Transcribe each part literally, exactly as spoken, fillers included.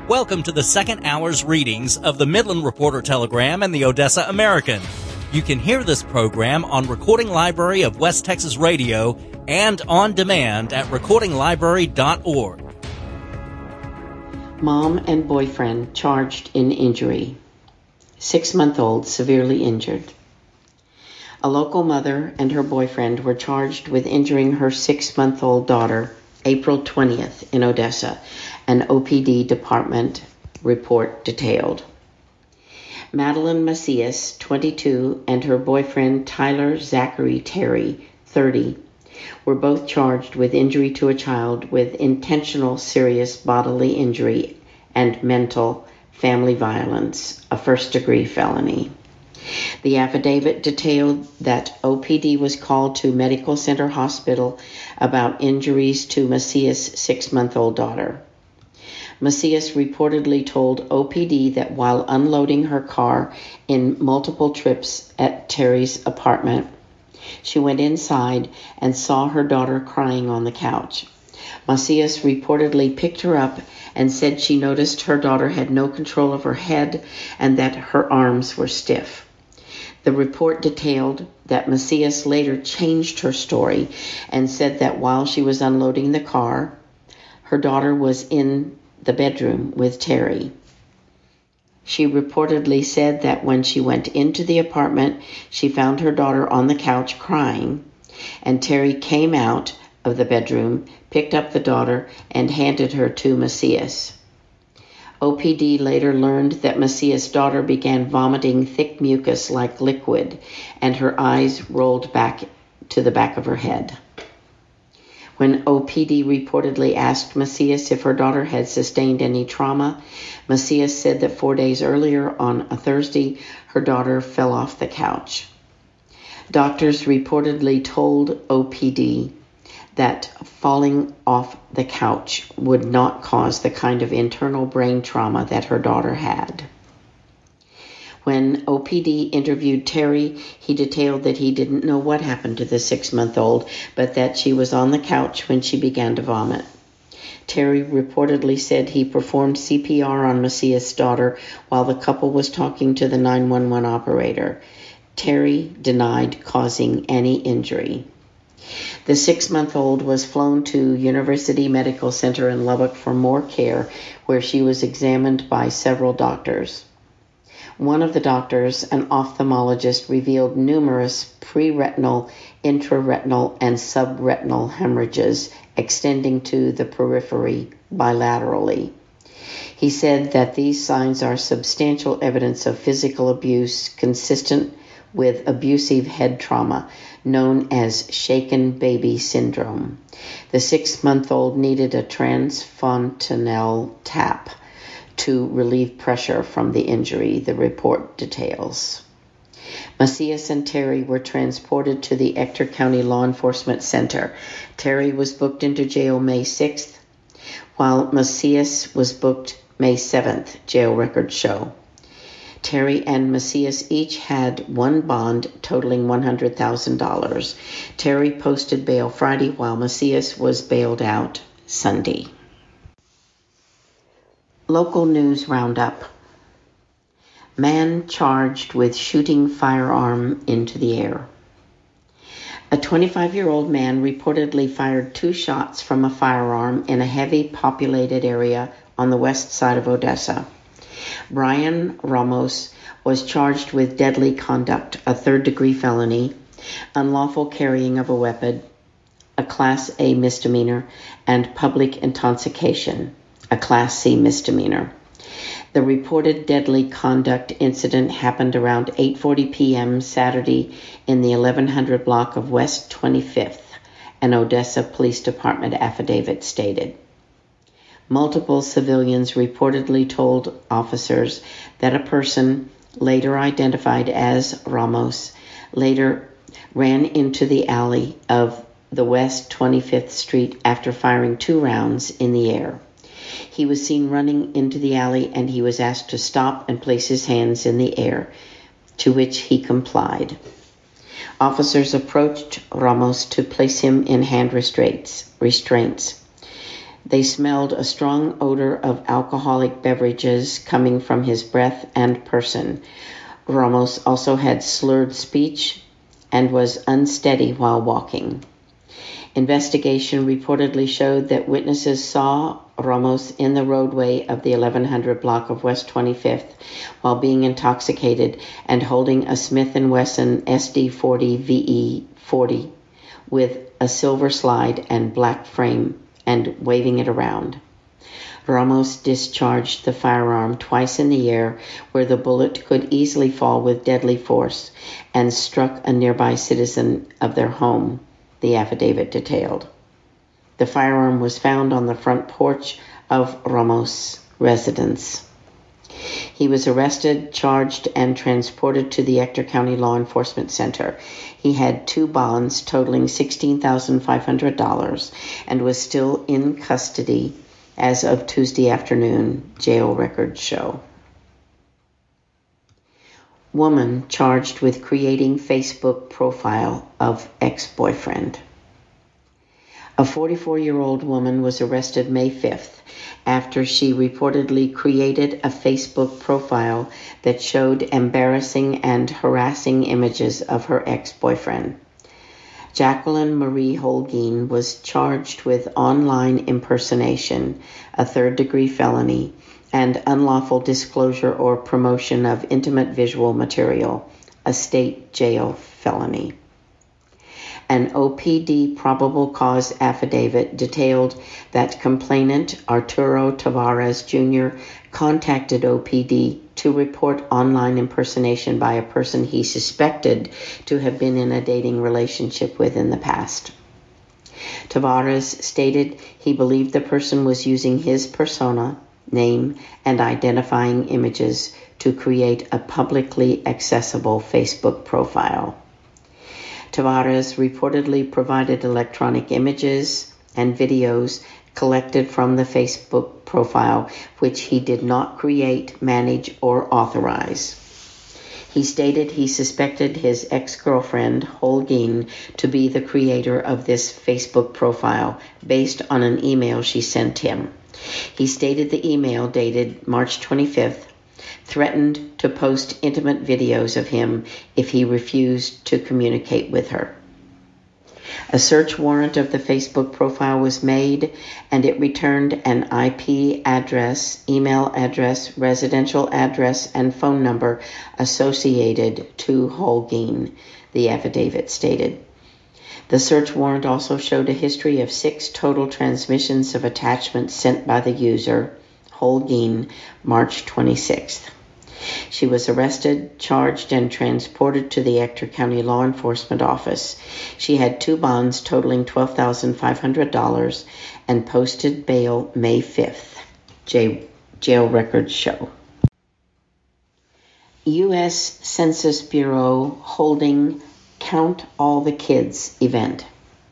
Welcome to the second hour's readings of the Midland Reporter Telegram and the Odessa American. You can hear this program on Recording Library of West Texas Radio and on demand at recording library dot org. Mom and boyfriend charged in injury. Six-month-old severely injured. A local mother and her boyfriend were charged with injuring her six-month-old daughter April twentieth in Odessa, an O P D department report detailed. Madeline Macias, twenty-two, and her boyfriend Tyler Zachary Terry, thirty, were both charged with injury to a child with intentional serious bodily injury and mental family violence, a first-degree felony. The affidavit detailed that O P D was called to Medical Center Hospital about injuries to Macias' six-month-old daughter. Macias reportedly told O P D that while unloading her car in multiple trips at Terry's apartment, she went inside and saw her daughter crying on the couch. Macias reportedly picked her up and said she noticed her daughter had no control of her head and that her arms were stiff. The report detailed that Macias later changed her story and said that while she was unloading the car, her daughter was in the bedroom with Terry. She reportedly said that when she went into the apartment, she found her daughter on the couch crying, and Terry came out of the bedroom, picked up the daughter, and handed her to Macias. O P D later learned that Macias' daughter began vomiting thick mucus like liquid, and her eyes rolled back to the back of her head. When O P D reportedly asked Macias if her daughter had sustained any trauma, Macias said that four days earlier on a Thursday, her daughter fell off the couch. Doctors reportedly told O P D that falling off the couch would not cause the kind of internal brain trauma that her daughter had. When O P D interviewed Terry, he detailed that he didn't know what happened to the six-month-old, but that she was on the couch when she began to vomit. Terry reportedly said he performed C P R on Macias' daughter while the couple was talking to the nine one one operator. Terry denied causing any injury. The six-month-old was flown to University Medical Center in Lubbock for more care, where she was examined by several doctors. One of the doctors, an ophthalmologist, revealed numerous pre-retinal, intraretinal, and subretinal hemorrhages extending to the periphery bilaterally. He said that these signs are substantial evidence of physical abuse consistent with abusive head trauma, known as shaken baby syndrome. The six-month-old needed a transfontanel tap to relieve pressure from the injury, the report details. Macias and Terry were transported to the Ector County Law Enforcement Center. Terry was booked into jail May sixth, while Macias was booked May seventh, jail records show. Terry and Macias each had one bond totaling one hundred thousand dollars. Terry posted bail Friday while Macias was bailed out Sunday. Local news roundup. Man charged with shooting firearm into the air. A twenty-five-year-old man reportedly fired two shots from a firearm in a heavy populated area on the west side of Odessa. Brian Ramos was charged with deadly conduct, a third-degree felony, unlawful carrying of a weapon, a Class A misdemeanor, and public intoxication, a Class C misdemeanor. The reported deadly conduct incident happened around eight forty p.m. Saturday in the eleven hundred block of West twenty-fifth, an Odessa Police Department affidavit stated. Multiple civilians reportedly told officers that a person, later identified as Ramos, later ran into the alley of the West twenty-fifth Street after firing two rounds in the air. He was seen running into the alley and he was asked to stop and place his hands in the air, to which he complied. Officers approached Ramos to place him in hand restraints. restraints. They smelled a strong odor of alcoholic beverages coming from his breath and person. Ramos also had slurred speech and was unsteady while walking. Investigation reportedly showed that witnesses saw Ramos in the roadway of the eleven hundred block of West twenty-fifth while being intoxicated and holding a Smith and Wesson S D forty V E forty with a silver slide and black frame and waving it around. Ramos discharged the firearm twice in the air where the bullet could easily fall with deadly force and struck a nearby citizen of their home, the affidavit detailed. The firearm was found on the front porch of Ramos' residence. He was arrested, charged, and transported to the Ector County Law Enforcement Center. He had two bonds totaling sixteen thousand five hundred dollars and was still in custody as of Tuesday afternoon, jail records show. Woman charged with creating Facebook profile of ex-boyfriend. A forty-four-year-old woman was arrested May fifth after she reportedly created a Facebook profile that showed embarrassing and harassing images of her ex-boyfriend. Jacqueline Marie Holguin was charged with online impersonation, a third-degree felony, and unlawful disclosure or promotion of intimate visual material, a state jail felony. An O P D probable cause affidavit detailed that complainant Arturo Tavares Junior contacted O P D to report online impersonation by a person he suspected to have been in a dating relationship with in the past. Tavares stated he believed the person was using his persona, name, and identifying images to create a publicly accessible Facebook profile. Tavares reportedly provided electronic images and videos collected from the Facebook profile, which he did not create, manage, or authorize. He stated he suspected his ex-girlfriend, Holguin, to be the creator of this Facebook profile based on an email she sent him. He stated the email, dated March twenty-fifth, threatened to post intimate videos of him if he refused to communicate with her. A search warrant of the Facebook profile was made, and it returned an I P address, email address, residential address, and phone number associated to Holguin, the affidavit stated. The search warrant also showed a history of six total transmissions of attachments sent by the user, Holguin, March twenty-sixth. She was arrested, charged, and transported to the Ector County Law Enforcement Office. She had two bonds totaling twelve thousand five hundred dollars and posted bail May fifth, J- jail records show. U S Census Bureau holding Count All the Kids event.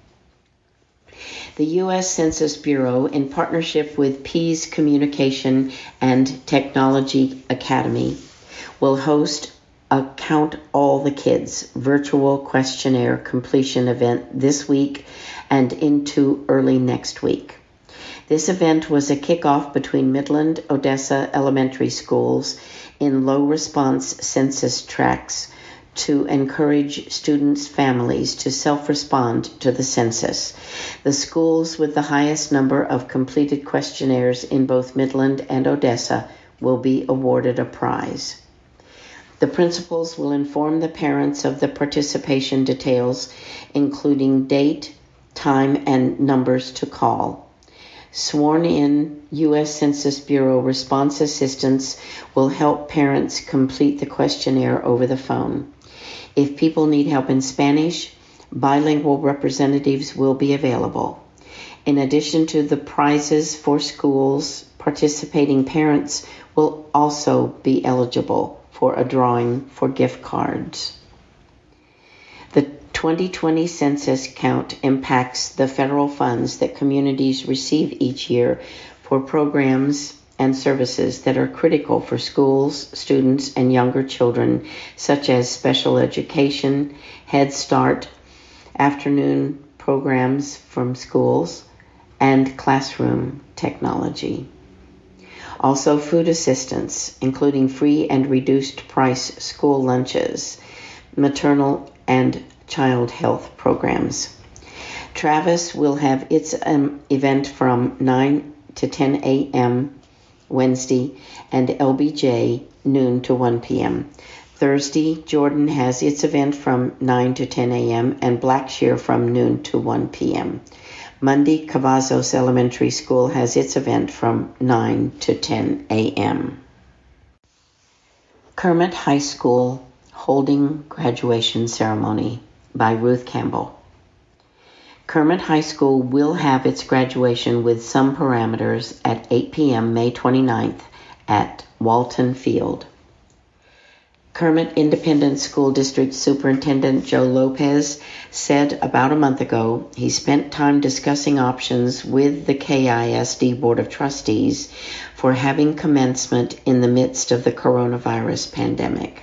The U S Census Bureau, in partnership with Pease Communication and Technology Academy, will host a Count All the Kids virtual questionnaire completion event this week and into early next week. This event was a kickoff between Midland Odessa Elementary Schools in low-response census tracts to encourage students' families to self-respond to the census. The schools with the highest number of completed questionnaires in both Midland and Odessa will be awarded a prize. The principals will inform the parents of the participation details, including date, time, and numbers to call. Sworn-in U S Census Bureau response assistants will help parents complete the questionnaire over the phone. If people need help in Spanish, bilingual representatives will be available. In addition to the prizes for schools, participating parents will also be eligible for a drawing for gift cards. The twenty twenty census count impacts the federal funds that communities receive each year for programs and services that are critical for schools, students, and younger children, such as special education, Head Start, afternoon programs from schools, and classroom technology. Also, food assistance, including free and reduced price school lunches, maternal and child health programs. Travis will have its um, event from nine to ten a.m. Wednesday, and L B J noon to one p.m. Thursday, Jordan has its event from nine to ten a.m. and Blackshear from noon to one p.m. Monday, Cavazos Elementary School has its event from nine to ten a.m. Kermit High School holding graduation ceremony by Ruth Campbell. Kermit High School will have its graduation with some parameters at eight p.m. May twenty-ninth at Walton Field. Kermit Independent School District Superintendent Joe Lopez said about a month ago he spent time discussing options with the K I S D Board of Trustees for having commencement in the midst of the coronavirus pandemic.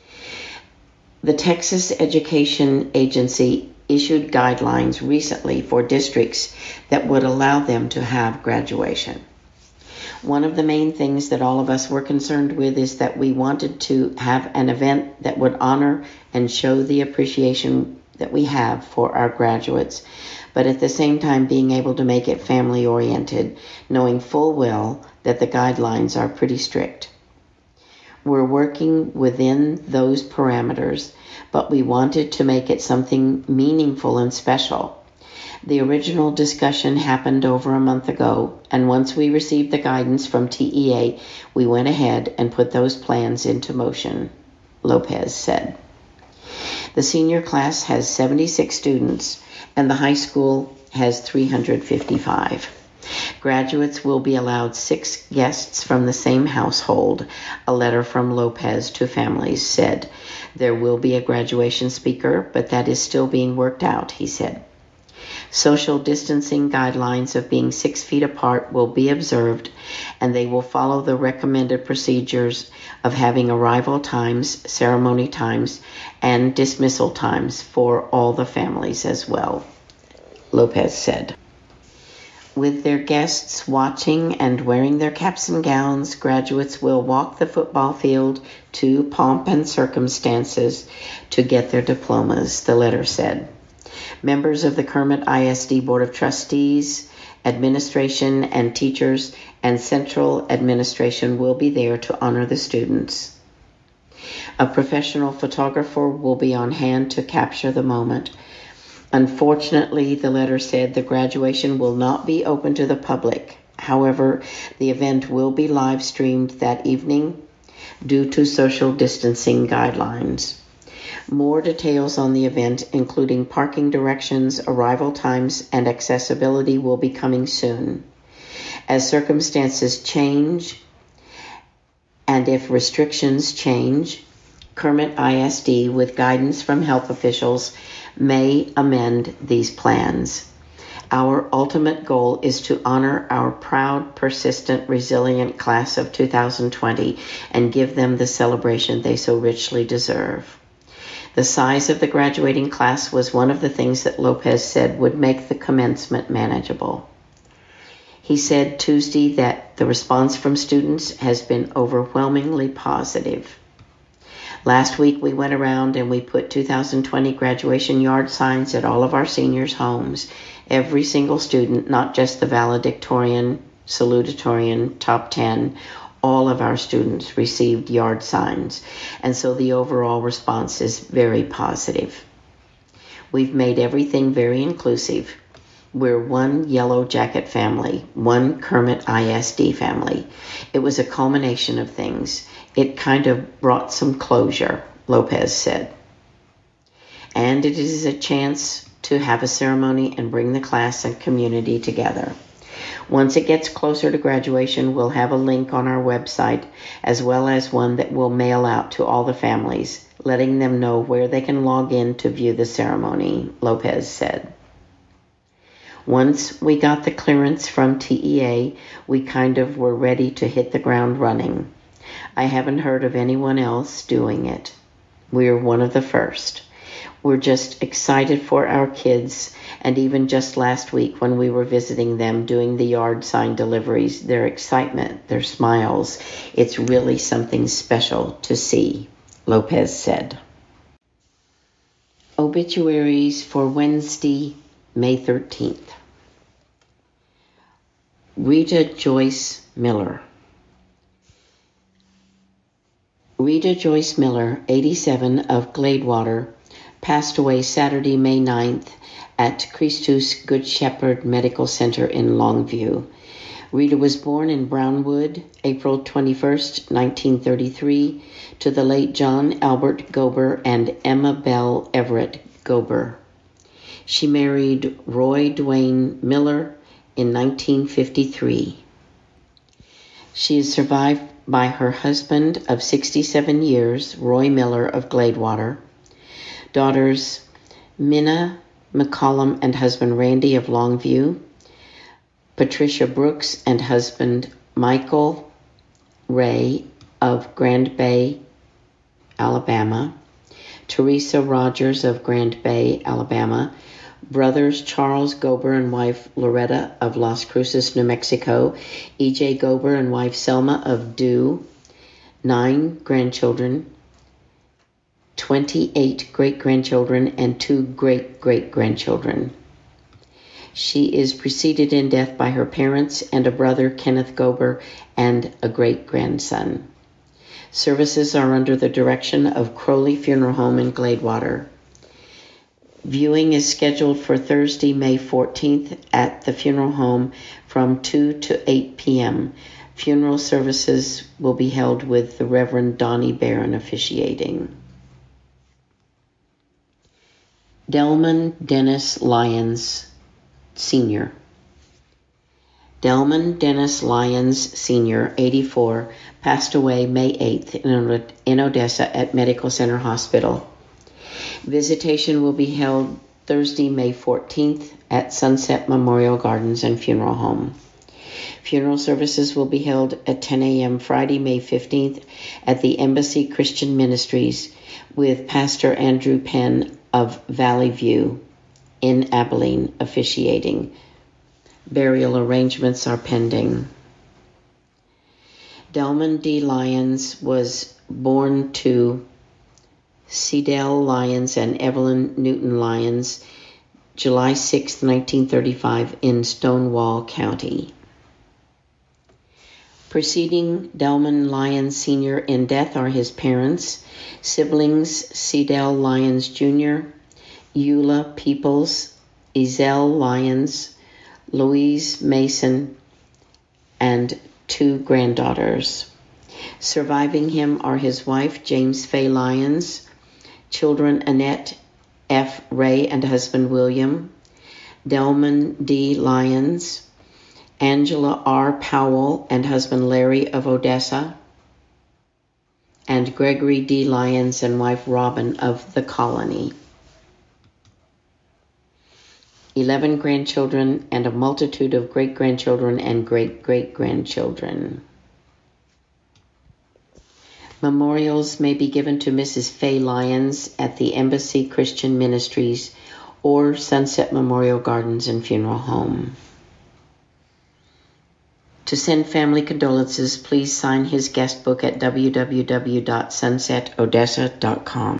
The Texas Education Agency issued guidelines recently for districts that would allow them to have graduation. One of the main things that all of us were concerned with is that we wanted to have an event that would honor and show the appreciation that we have for our graduates, but at the same time being able to make it family-oriented, knowing full well that the guidelines are pretty strict. We're working within those parameters, but we wanted to make it something meaningful and special. The original discussion happened over a month ago, and once we received the guidance from T E A, we went ahead and put those plans into motion, Lopez said. The senior class has seventy-six students, and the high school has three hundred fifty-five. Graduates will be allowed six guests from the same household, a letter from Lopez to families said. There will be a graduation speaker, but that is still being worked out, he said. Social distancing guidelines of being six feet apart will be observed, and they will follow the recommended procedures of having arrival times, ceremony times, and dismissal times for all the families as well, Lopez said. With their guests watching and wearing their caps and gowns, graduates will walk the football field to pomp and circumstances to get their diplomas, the letter said. Members of the Kermit I S D Board of Trustees, administration and teachers, and central administration will be there to honor the students. A professional photographer will be on hand to capture the moment. Unfortunately, the letter said the graduation will not be open to the public. However, the event will be live streamed that evening due to social distancing guidelines. More details on the event, including parking directions, arrival times, and accessibility, will be coming soon. As circumstances change, and if restrictions change, Kermit I S D, with guidance from health officials, may amend these plans. Our ultimate goal is to honor our proud, persistent, resilient class of two thousand twenty and give them the celebration they so richly deserve. The size of the graduating class was one of the things that Lopez said would make the commencement manageable. He said Tuesday that the response from students has been overwhelmingly positive. Last week we went around and we put two thousand twenty graduation yard signs at all of our seniors' homes. Every single student, not just the valedictorian, salutatorian, top ten, all of our students received yard signs, and so the overall response is very positive. We've made everything very inclusive. We're one Yellow Jacket family, one Kermit I S D family. It was a culmination of things. It kind of brought some closure, Lopez said. And it is a chance to have a ceremony and bring the class and community together. Once it gets closer to graduation, we'll have a link on our website, as well as one that we'll mail out to all the families, letting them know where they can log in to view the ceremony, Lopez said. Once we got the clearance from T E A, we kind of were ready to hit the ground running. I haven't heard of anyone else doing it. We're one of the first. We're just excited for our kids, and even just last week when we were visiting them doing the yard sign deliveries, their excitement, their smiles, it's really something special to see, Lopez said. Obituaries for Wednesday, May thirteenth. Rita Joyce Miller. Rita Joyce Miller, eighty-seven, of Gladewater, passed away Saturday, May ninth at Christus Good Shepherd Medical Center in Longview. Rita was born in Brownwood, April twenty-first, nineteen thirty-three, to the late John Albert Gober and Emma Bell Everett Gober. She married Roy Dwayne Miller in nineteen fifty-three. She is survived by her husband of sixty-seven years, Roy Miller of Gladewater, daughters Minna McCollum and husband Randy of Longview, Patricia Brooks and husband Michael Ray of Grand Bay, Alabama, Teresa Rogers of Grand Bay, Alabama, brothers Charles Gober and wife Loretta of Las Cruces, New Mexico, E J Gober and wife Selma of Dew, nine grandchildren, twenty-eight great-grandchildren, and two great-great-grandchildren. She is preceded in death by her parents and a brother, Kenneth Gober, and a great-grandson. Services are under the direction of Crowley Funeral Home in Gladewater. Viewing is scheduled for Thursday, May fourteenth at the funeral home from two to eight p.m. Funeral services will be held with the Reverend Donnie Barron officiating. Delman Dennis Lyons, Senior. Delman Dennis Lyons, Senior, eighty-four, passed away May eighth in Odessa at Medical Center Hospital. Visitation will be held Thursday, May fourteenth at Sunset Memorial Gardens and Funeral Home. Funeral services will be held at ten a.m. Friday, May fifteenth at the Embassy Christian Ministries with Pastor Andrew Penn of Valley View in Abilene officiating. Burial arrangements are pending. Delman D. Lyons was born to Cedell Lyons and Evelyn Newton Lyons, July sixth, nineteen thirty-five, in Stonewall County. Preceding Delman Lyons Senior in death are his parents, siblings Cedell Lyons Junior, Eula Peoples, Ezell Lyons, Louise Mason, and two granddaughters. Surviving him are his wife, James Fay Lyons, children Annette F. Ray and husband William, Delman D. Lyons, Angela R. Powell and husband Larry of Odessa, and Gregory D. Lyons and wife Robin of the Colony. Eleven grandchildren and a multitude of great-grandchildren and great-great-grandchildren. Memorials may be given to Missus Fay Lyons at the Embassy Christian Ministries or Sunset Memorial Gardens and Funeral Home. To send family condolences, please sign his guest book at w w w dot sunset odessa dot com.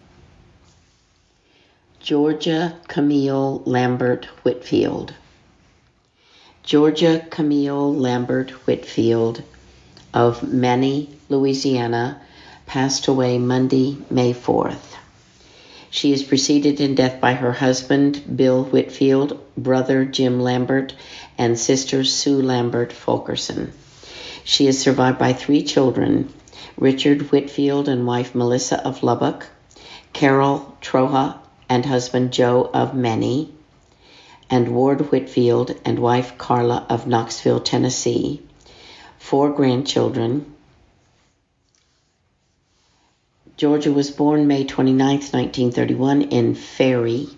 Georgia Camille Lambert Whitfield. Georgia Camille Lambert Whitfield of Many, Louisiana, passed away Monday, May fourth. She is preceded in death by her husband, Bill Whitfield, brother Jim Lambert, and sister Sue Lambert Fulkerson. She is survived by three children, Richard Whitfield and wife Melissa of Lubbock, Carol Troja and husband Joe of Many, and Ward Whitfield and wife Carla of Knoxville, Tennessee, four grandchildren. Georgia was born May twenty-ninth, nineteen thirty-one in Ferry.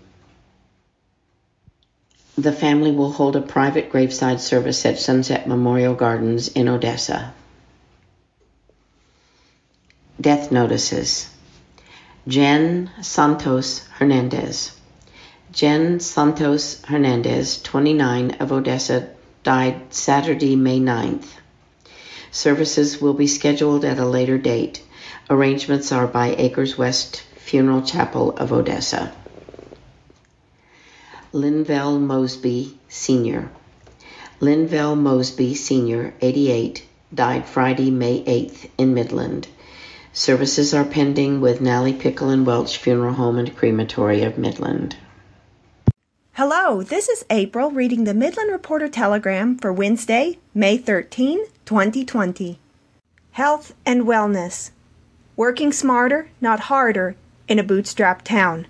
The family will hold a private graveside service at Sunset Memorial Gardens in Odessa. Death notices. Jen Santos Hernandez. Jen Santos Hernandez, twenty-nine, of Odessa, died Saturday, May ninth. Services will be scheduled at a later date. Arrangements are by Acres West Funeral Chapel of Odessa. Linville Mosby, Senior Linville Mosby, Senior, eighty-eight, died Friday, May eighth in Midland. Services are pending with Nally Pickle and Welch Funeral Home and Crematory of Midland. Hello, this is April reading the Midland Reporter Telegram for Wednesday, May thirteenth, twenty twenty. Health and wellness. Working smarter, not harder, in a bootstrap town.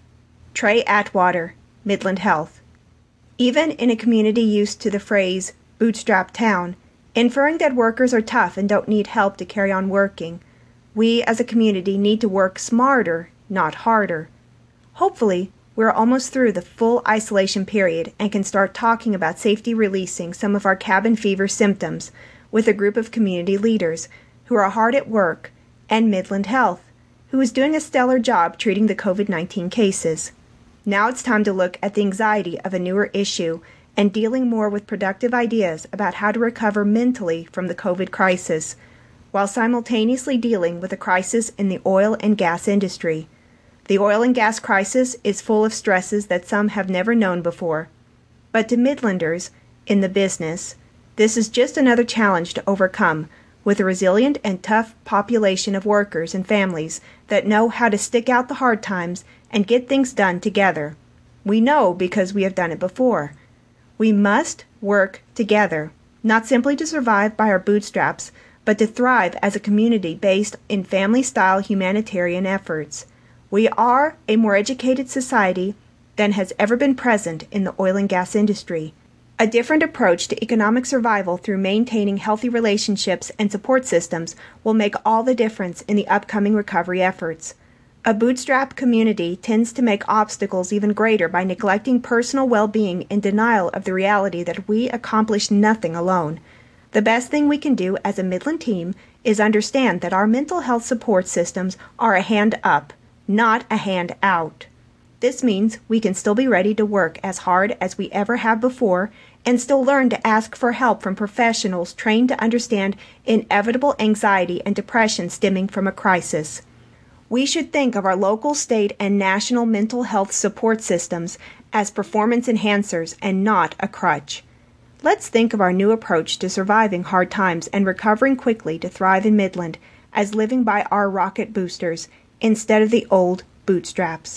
Trey Atwater, Midland Health. Even in a community used to the phrase bootstrap town, inferring that workers are tough and don't need help to carry on working, we as a community need to work smarter, not harder. Hopefully, we're almost through the full isolation period and can start talking about safety releasing some of our cabin fever symptoms with a group of community leaders who are hard at work, and Midland Health, who is doing a stellar job treating the covid nineteen cases. Now it's time to look at the anxiety of a newer issue and dealing more with productive ideas about how to recover mentally from the COVID crisis, while simultaneously dealing with a crisis in the oil and gas industry. The oil and gas crisis is full of stresses that some have never known before. But to Midlanders, in the business, this is just another challenge to overcome, with a resilient and tough population of workers and families that know how to stick out the hard times and get things done together. We know because we have done it before. We must work together, not simply to survive by our bootstraps, but to thrive as a community based in family-style humanitarian efforts. We are a more educated society than has ever been present in the oil and gas industry. A different approach to economic survival through maintaining healthy relationships and support systems will make all the difference in the upcoming recovery efforts. A bootstrap community tends to make obstacles even greater by neglecting personal well-being in denial of the reality that we accomplish nothing alone. The best thing we can do as a Midland team is understand that our mental health support systems are a hand up, not a hand out. This means we can still be ready to work as hard as we ever have before and still learn to ask for help from professionals trained to understand inevitable anxiety and depression stemming from a crisis. We should think of our local, state, and national mental health support systems as performance enhancers and not a crutch. Let's think of our new approach to surviving hard times and recovering quickly to thrive in Midland as living by our rocket boosters instead of the old bootstraps.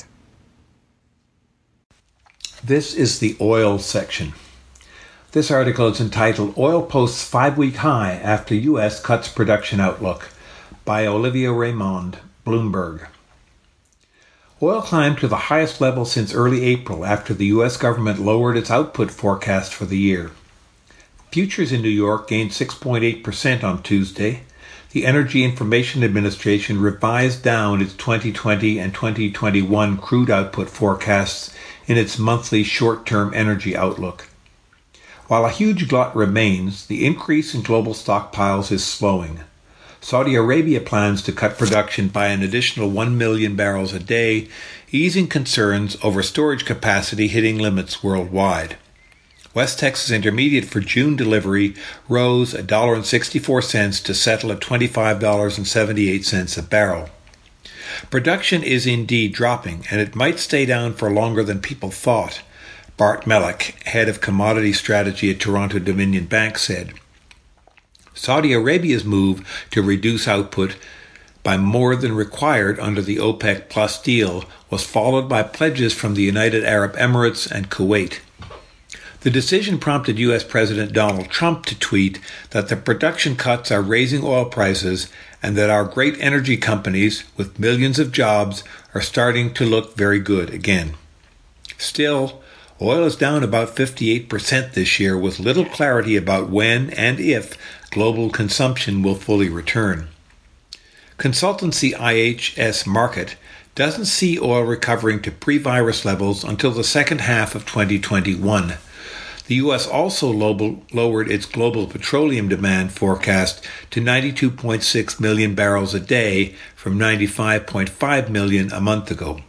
This is the oil section. This article is entitled Oil Posts Five-Week High After U S Cuts Production Outlook by Olivia Raymond, Bloomberg. Oil climbed to the highest level since early April after the U S government lowered its output forecast for the year. Futures in New York gained six point eight percent on Tuesday. The Energy Information Administration revised down its twenty twenty and twenty twenty-one crude output forecasts in its monthly short-term energy outlook. While a huge glut remains, the increase in global stockpiles is slowing. Saudi Arabia plans to cut production by an additional one million barrels a day, easing concerns over storage capacity hitting limits worldwide. West Texas Intermediate for June delivery rose one dollar and sixty-four cents to settle at twenty-five dollars and seventy-eight cents a barrel. Production is indeed dropping, and it might stay down for longer than people thought, Bart Mellick, head of commodity strategy at Toronto Dominion Bank, said. Saudi Arabia's move to reduce output by more than required under the OPEC Plus deal was followed by pledges from the United Arab Emirates and Kuwait. The decision prompted U S President Donald Trump to tweet that the production cuts are raising oil prices and that our great energy companies, with millions of jobs, are starting to look very good again. Still, oil is down about fifty-eight percent this year, with little clarity about when and if global consumption will fully return. Consultancy I H S Markit doesn't see oil recovering to pre-virus levels until the second half of twenty twenty-one. The U S also lo- lowered its global petroleum demand forecast to ninety-two point six million barrels a day from ninety-five point five million a month ago.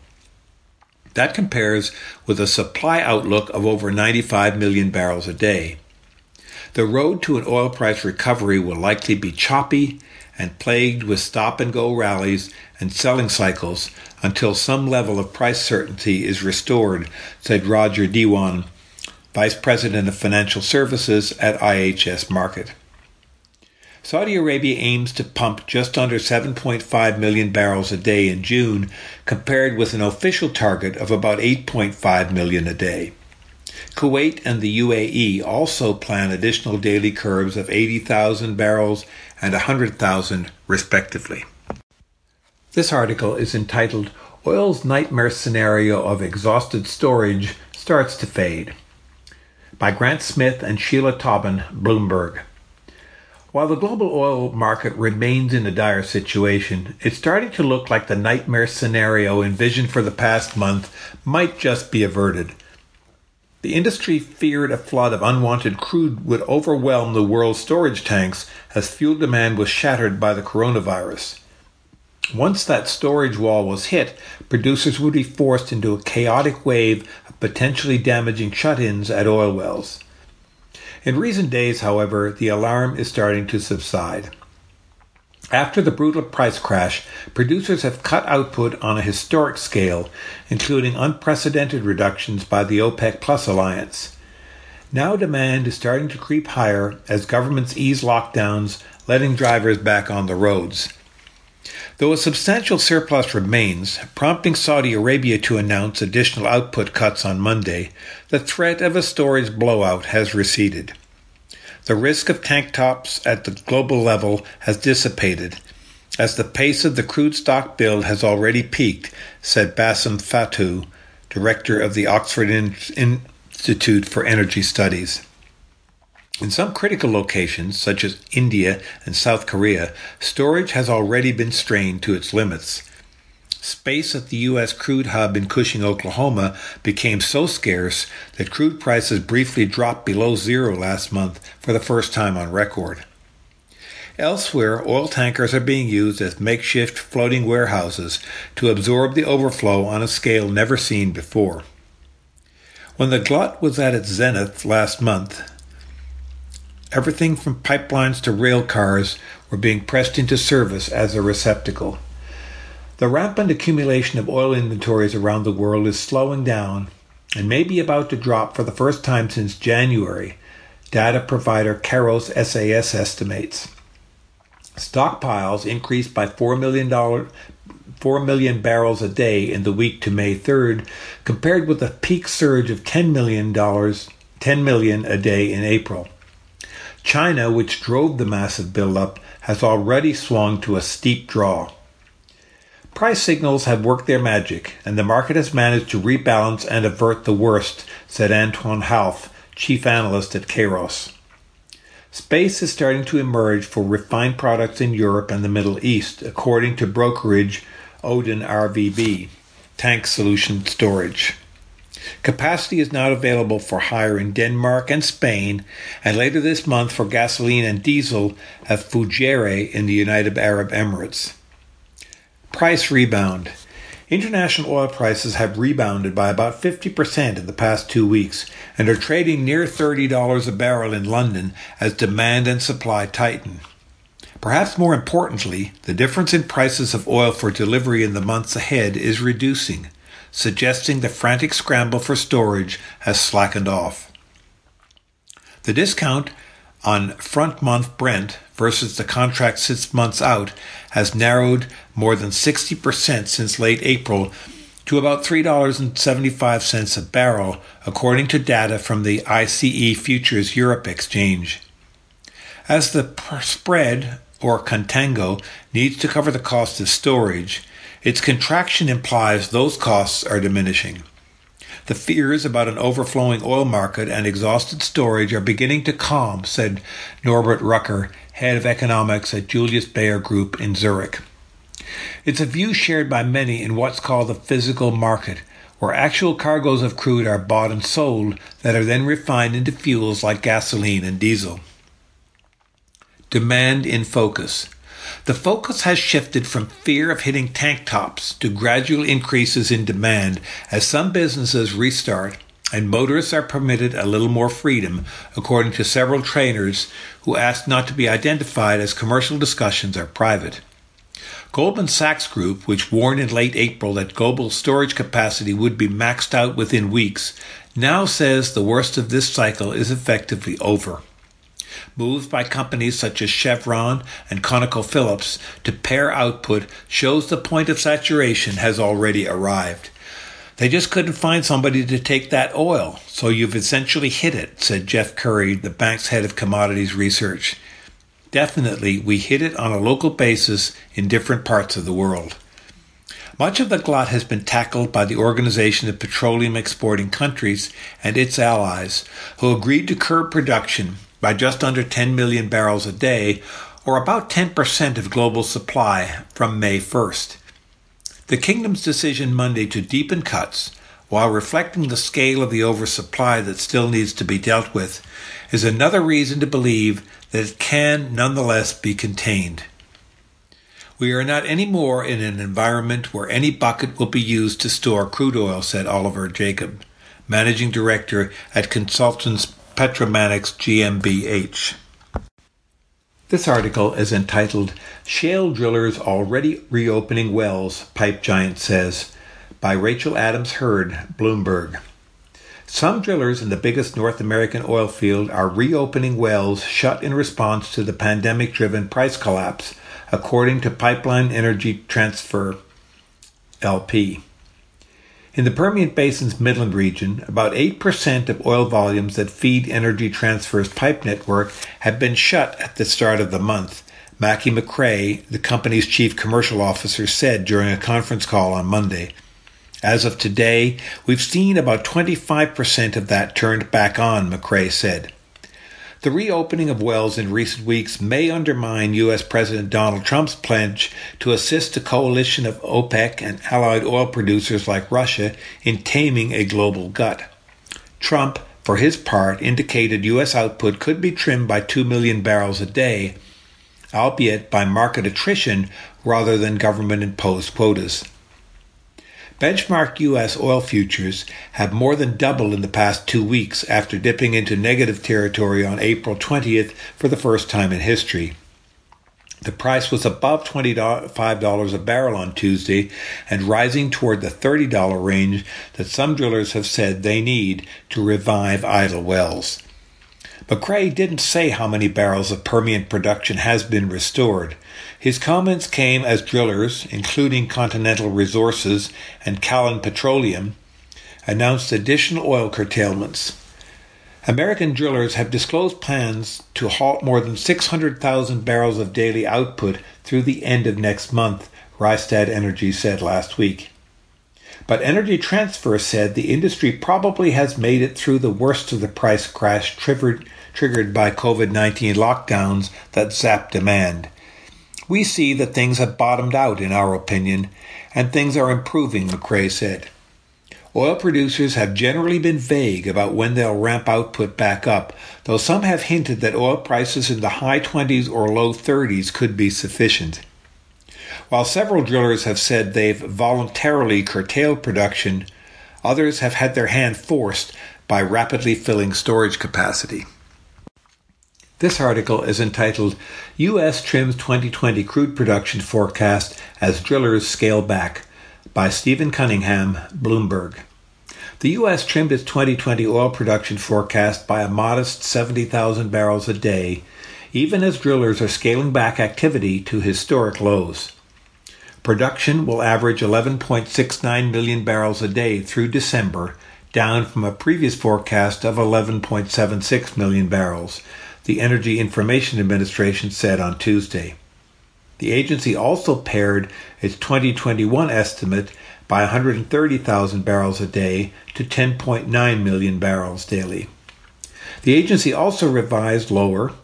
That compares with a supply outlook of over ninety-five million barrels a day. The road to an oil price recovery will likely be choppy and plagued with stop-and-go rallies and selling cycles until some level of price certainty is restored, said Roger Dewan, Vice President of Financial Services at I H S Markit. Saudi Arabia aims to pump just under seven point five million barrels a day in June, compared with an official target of about eight point five million a day. Kuwait and the U A E also plan additional daily curbs of eighty thousand barrels and one hundred thousand, respectively. This article is entitled, Oil's Nightmare Scenario of Exhausted Storage Starts to Fade, by Grant Smith and Sheila Tobin, Bloomberg. While the global oil market remains in a dire situation, it's starting to look like the nightmare scenario envisioned for the past month might just be averted. The industry feared a flood of unwanted crude would overwhelm the world's storage tanks as fuel demand was shattered by the coronavirus. Once that storage wall was hit, producers would be forced into a chaotic wave of potentially damaging shut-ins at oil wells. In recent days, however, the alarm is starting to subside. After the brutal price crash, producers have cut output on a historic scale, including unprecedented reductions by the OPEC Plus alliance. Now demand is starting to creep higher as governments ease lockdowns, letting drivers back on the roads. Though a substantial surplus remains, prompting Saudi Arabia to announce additional output cuts on Monday, the threat of a storage blowout has receded. The risk of tank tops at the global level has dissipated, as the pace of the crude stock build has already peaked, said Bassem Fatou, director of the Oxford Institute for Energy Studies. In some critical locations, such as India and South Korea, storage has already been strained to its limits. Space at the U S crude hub in Cushing, Oklahoma, became so scarce that crude prices briefly dropped below zero last month for the first time on record. Elsewhere, oil tankers are being used as makeshift floating warehouses to absorb the overflow on a scale never seen before. When the glut was at its zenith last month, everything from pipelines to rail cars were being pressed into service as a receptacle. The rampant accumulation of oil inventories around the world is slowing down and may be about to drop for the first time since January, data provider Kairos S A S estimates. Stockpiles increased by four million, four million barrels a day in the week to May third, compared with a peak surge of ten million, ten million a day in April. China, which drove the massive buildup, has already swung to a steep draw. Price signals have worked their magic, and the market has managed to rebalance and avert the worst, said Antoine Half, chief analyst at Kairos. Space is starting to emerge for refined products in Europe and the Middle East, according to brokerage Odin R V B, Tank Solution Storage. Capacity is now available for hire in Denmark and Spain, and later this month for gasoline and diesel at Fujairah in the United Arab Emirates. Price rebound. International oil prices have rebounded by about fifty percent in the past two weeks and are trading near thirty dollars a barrel in London as demand and supply tighten. Perhaps more importantly, the difference in prices of oil for delivery in the months ahead is reducing, suggesting the frantic scramble for storage has slackened off. The discount on front-month Brent versus the contract six months out has narrowed more than sixty percent since late April to about three dollars and seventy-five cents a barrel, according to data from the I C E Futures Europe Exchange. As the spread, or contango, needs to cover the cost of storage, its contraction implies those costs are diminishing. The fears about an overflowing oil market and exhausted storage are beginning to calm, said Norbert Rucker, head of economics at Julius Baer Group in Zurich. It's a view shared by many in what's called the physical market, where actual cargoes of crude are bought and sold that are then refined into fuels like gasoline and diesel. Demand in focus. The focus has shifted from fear of hitting tank tops to gradual increases in demand as some businesses restart and motorists are permitted a little more freedom, according to several traders who asked not to be identified as commercial discussions are private. Goldman Sachs Group, which warned in late April that global storage capacity would be maxed out within weeks, now says the worst of this cycle is effectively over. Moves by companies such as Chevron and ConocoPhillips to pare output shows the point of saturation has already arrived. They just couldn't find somebody to take that oil, so you've essentially hit it, said Jeff Curry, the bank's head of commodities research. Definitely, we hit it on a local basis in different parts of the world. Much of the glut has been tackled by the Organization of Petroleum Exporting Countries and its allies, who agreed to curb production by just under ten million barrels a day, or about ten percent of global supply from May first. The Kingdom's decision Monday to deepen cuts, while reflecting the scale of the oversupply that still needs to be dealt with, is another reason to believe that it can nonetheless be contained. We are not anymore in an environment where any bucket will be used to store crude oil, said Oliver Jacob, managing director at consultants Petromatics G M B H. This article is entitled, Shale Drillers Already Reopening Wells, Pipe Giant Says, by Rachel Adams Heard, Bloomberg. Some drillers in the biggest North American oil field are reopening wells shut in response to the pandemic-driven price collapse, according to Pipeline Energy Transfer, L P. In the Permian Basin's Midland region, about eight percent of oil volumes that feed Energy Transfer's pipe network have been shut at the start of the month, Mackie McRae, the company's chief commercial officer, said during a conference call on Monday. As of today, we've seen about twenty-five percent of that turned back on, McRae said. The reopening of wells in recent weeks may undermine U S President Donald Trump's pledge to assist a coalition of OPEC and allied oil producers like Russia in taming a global glut. Trump, for his part, indicated U S output could be trimmed by two million barrels a day, albeit by market attrition rather than government-imposed quotas. Benchmark U S oil futures have more than doubled in the past two weeks after dipping into negative territory on April twentieth for the first time in history. The price was above twenty-five dollars a barrel on Tuesday and rising toward the thirty dollars range that some drillers have said they need to revive idle wells. McRae didn't say how many barrels of Permian production has been restored. His comments came as drillers, including Continental Resources and Callon Petroleum, announced additional oil curtailments. American drillers have disclosed plans to halt more than six hundred thousand barrels of daily output through the end of next month, Rystad Energy said last week. But Energy Transfer said the industry probably has made it through the worst of the price crash triggered, triggered by COVID nineteen lockdowns that zapped demand. We see that things have bottomed out, in our opinion, and things are improving, McRae said. Oil producers have generally been vague about when they'll ramp output back up, though some have hinted that oil prices in the high twenties or low thirties could be sufficient. While several drillers have said they've voluntarily curtailed production, others have had their hand forced by rapidly filling storage capacity. This article is entitled, U S Trims twenty twenty Crude Production Forecast as Drillers Scale Back, by Stephen Cunningham, Bloomberg. The U S trimmed its twenty twenty oil production forecast by a modest seventy thousand barrels a day, even as drillers are scaling back activity to historic lows. Production will average eleven point six nine million barrels a day through December, down from a previous forecast of eleven point seven six million barrels, the Energy Information Administration said on Tuesday. The agency also pared its twenty twenty-one estimate by one hundred thirty thousand barrels a day to ten point nine million barrels daily. The agency also revised lower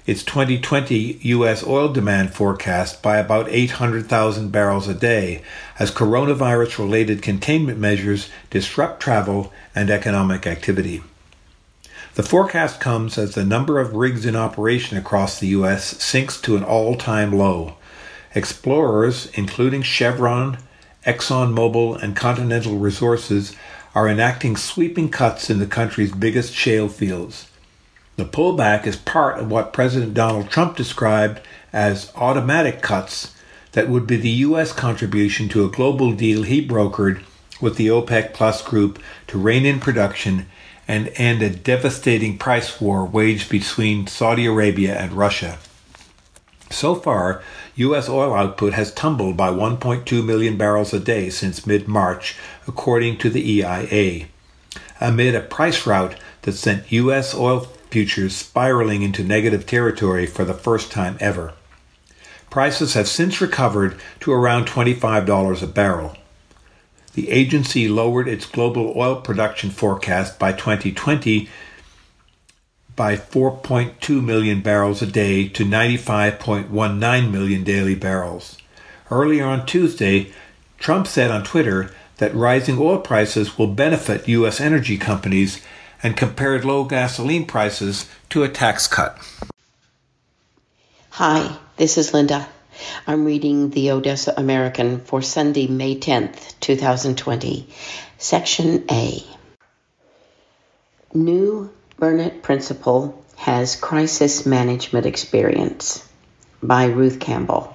its twenty twenty U S oil demand forecast by about eight hundred thousand barrels a day as coronavirus-related containment measures disrupt travel and economic activity. The forecast comes as the number of rigs in operation across the U S sinks to an all-time low. Explorers, including Chevron, ExxonMobil, and Continental Resources, are enacting sweeping cuts in the country's biggest shale fields. The pullback is part of what President Donald Trump described as automatic cuts that would be the U S contribution to a global deal he brokered with the OPEC Plus group to rein in production and end a devastating price war waged between Saudi Arabia and Russia. So far, U S oil output has tumbled by one point two million barrels a day since mid-March, according to the E I A, amid a price rout that sent U S oil futures spiraling into negative territory for the first time ever. Prices have since recovered to around twenty-five dollars a barrel. The agency lowered its global oil production forecast by twenty twenty by four point two million barrels a day to ninety-five point one nine million daily barrels. Earlier on Tuesday, Trump said on Twitter that rising oil prices will benefit U S energy companies and compared low gasoline prices to a tax cut. Hi, this is Linda. I'm reading the Odessa American for Sunday, May tenth, twenty twenty. Section A. New Burnett principal has crisis management experience by Ruth Campbell.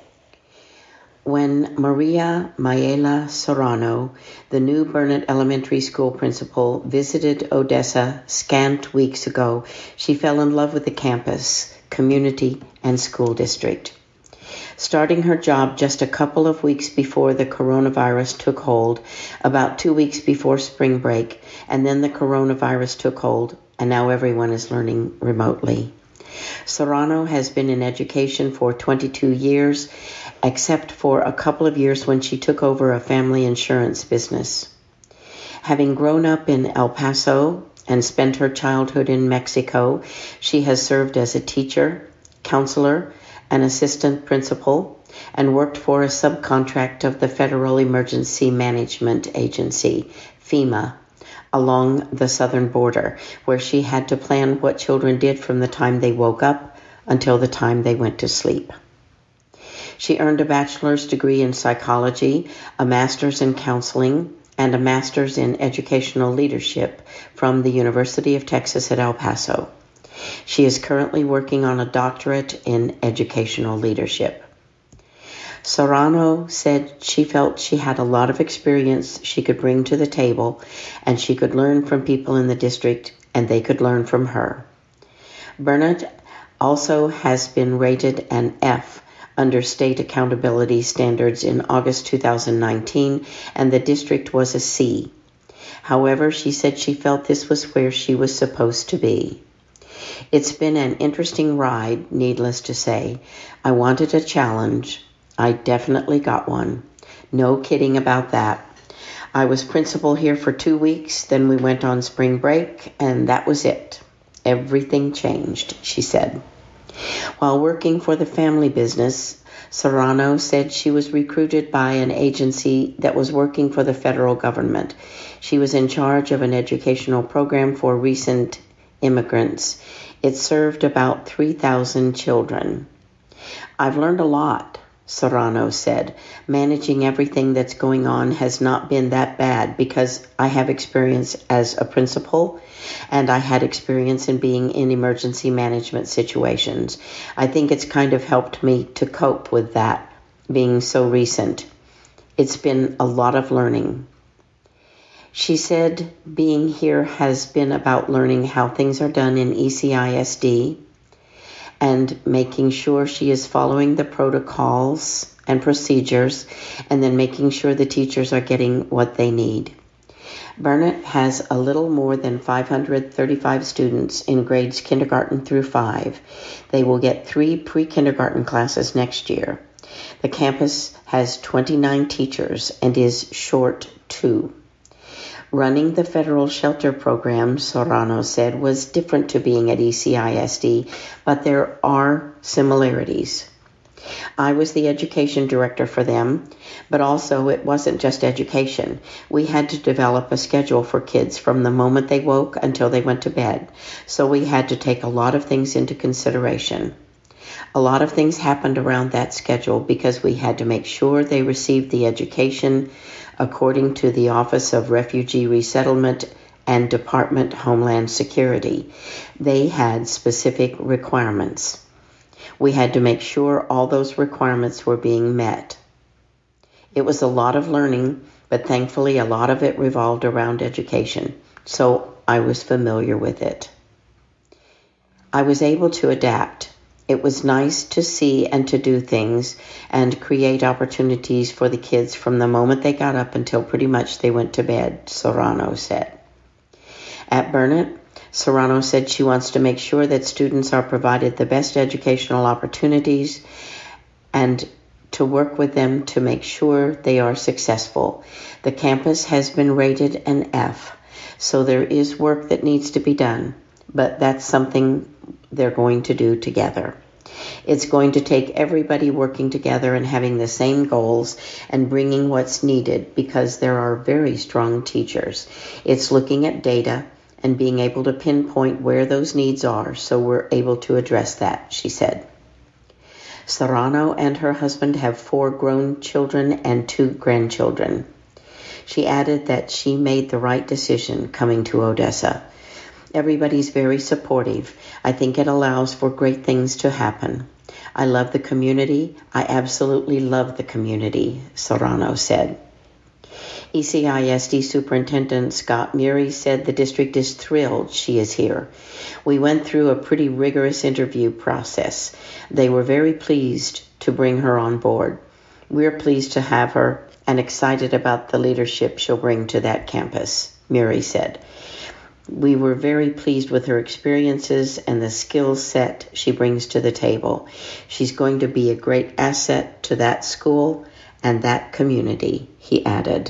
When Maria Mayela Serrano, the new Burnett Elementary School principal, visited Odessa scant weeks ago, she fell in love with the campus, community, and school district. Starting her job just a couple of weeks before the coronavirus took hold, about two weeks before spring break, and then the coronavirus took hold, and now everyone is learning remotely. Serrano has been in education for twenty-two years, except for a couple of years when she took over a family insurance business. Having grown up in El Paso and spent her childhood in Mexico, she has served as a teacher, counselor, an assistant principal, and worked for a subcontract of the Federal Emergency Management Agency, FEMA, along the southern border, where she had to plan what children did from the time they woke up until the time they went to sleep. She earned a bachelor's degree in psychology, a master's in counseling, and a master's in educational leadership from the University of Texas at El Paso. She is currently working on a doctorate in educational leadership. Serrano said she felt she had a lot of experience she could bring to the table, and she could learn from people in the district, and they could learn from her. Burnett also has been rated an F under state accountability standards in August two thousand nineteen, and the district was a C. However, she said she felt this was where she was supposed to be. It's been an interesting ride, needless to say. I wanted a challenge. I definitely got one. No kidding about that. I was principal here for two weeks, then we went on spring break, and that was it. Everything changed, she said. While working for the family business, Serrano said she was recruited by an agency that was working for the federal government. She was in charge of an educational program for recent immigrants. It served about three thousand children. I've learned a lot, Serrano said. Managing everything that's going on has not been that bad because I have experience as a principal and I had experience in being in emergency management situations. I think it's kind of helped me to cope with that, being so recent. It's been a lot of learning. She said being here has been about learning how things are done in E C I S D and making sure she is following the protocols and procedures, and then making sure the teachers are getting what they need. Burnett has a little more than five hundred thirty-five students in grades kindergarten through five. They will get three pre-kindergarten classes next year. The campus has twenty-nine teachers and is short two. Running the federal shelter program, Serrano said, was different to being at E C I S D, but there are similarities. I was the education director for them, but also it wasn't just education. We had to develop a schedule for kids from the moment they woke until they went to bed, so we had to take a lot of things into consideration. A lot of things happened around that schedule because we had to make sure they received the education according to the Office of Refugee Resettlement and Department Homeland Security. They had specific requirements. We had to make sure all those requirements were being met. It was a lot of learning, but thankfully a lot of it revolved around education, so I was familiar with it. I was able to adapt. It was nice to see and to do things and create opportunities for the kids from the moment they got up until pretty much they went to bed, Serrano said. At Burnett, Serrano said she wants to make sure that students are provided the best educational opportunities and to work with them to make sure they are successful. The campus has been rated an F, so there is work that needs to be done, but that's something they're going to do together. It's going to take everybody working together and having the same goals and bringing what's needed because there are very strong teachers. It's looking at data and being able to pinpoint where those needs are so we're able to address that, she said. Serrano and her husband have four grown children and two grandchildren. She added that she made the right decision coming to Odessa. Everybody's very supportive. I think it allows for great things to happen. I love the community. I absolutely love the community, Serrano said. E C I S D Superintendent Scott Murray said the district is thrilled she is here. We went through a pretty rigorous interview process. They were very pleased to bring her on board. We're pleased to have her and excited about the leadership she'll bring to that campus, Murray said. We were very pleased with her experiences and the skill set she brings to the table. She's going to be a great asset to that school and that community, he added.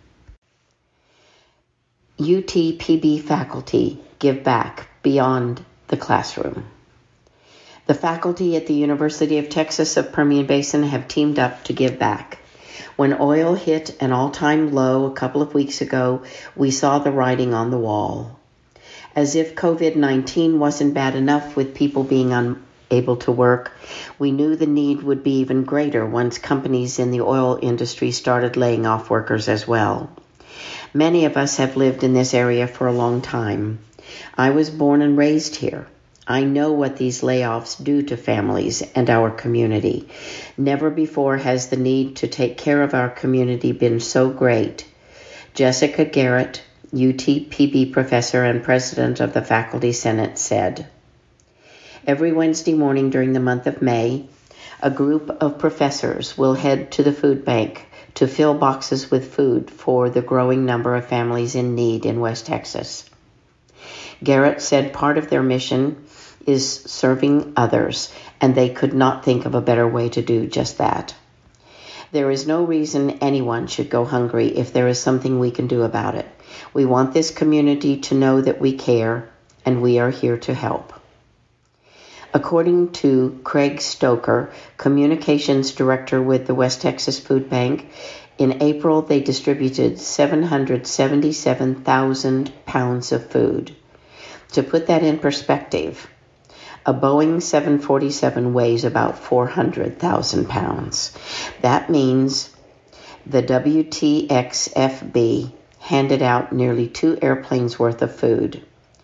U T P B faculty give back beyond the classroom. The faculty at the University of Texas of Permian Basin have teamed up to give back. When oil hit an all-time low a couple of weeks ago, we saw the writing on the wall. As if covid nineteen wasn't bad enough with people being unable to work, we knew the need would be even greater once companies in the oil industry started laying off workers as well. Many of us have lived in this area for a long time. I was born and raised here. I know what these layoffs do to families and our community. Never before has the need to take care of our community been so great. Jessica Garrett, U T P B professor and president of the Faculty Senate, said, "Every Wednesday morning during the month of May, a group of professors will head to the food bank to fill boxes with food for the growing number of families in need in West Texas." Garrett said part of their mission is serving others, and they could not think of a better way to do just that. There is no reason anyone should go hungry if there is something we can do about it. We want this community to know that we care, and we are here to help. According to Craig Stoker, communications director with the West Texas Food Bank, in April they distributed seven hundred seventy-seven thousand pounds of food. To put that in perspective, a Boeing seven forty-seven weighs about four hundred thousand pounds. That means the W T X F B handed out nearly two airplanes worth of food.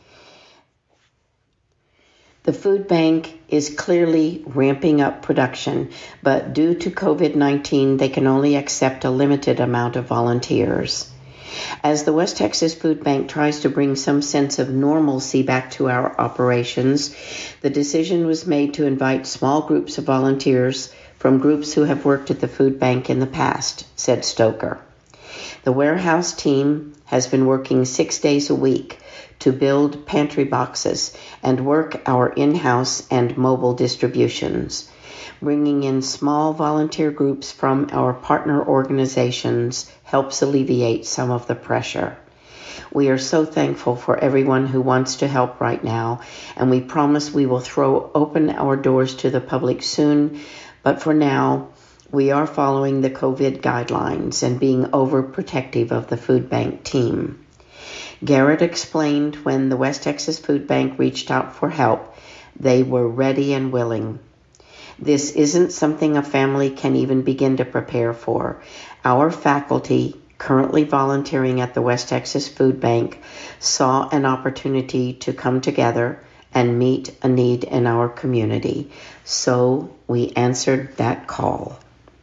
The food bank is clearly ramping up production, but due to covid nineteen, they can only accept a limited amount of volunteers. As the West Texas Food Bank tries to bring some sense of normalcy back to our operations, the decision was made to invite small groups of volunteers from groups who have worked at the food bank in the past, said Stoker. The warehouse team has been working six days a week to build pantry boxes and work our in-house and mobile distributions. Bringing in small volunteer groups from our partner organizations helps alleviate some of the pressure. We are so thankful for everyone who wants to help right now, and we promise we will throw open our doors to the public soon. But for now, we are following the COVID guidelines and being overprotective of the food bank team. Garrett explained when the West Texas Food Bank reached out for help, they were ready and willing. This isn't something a family can even begin to prepare for. Our faculty, currently volunteering at the West Texas Food Bank, saw an opportunity to come together and meet a need in our community. So we answered that call.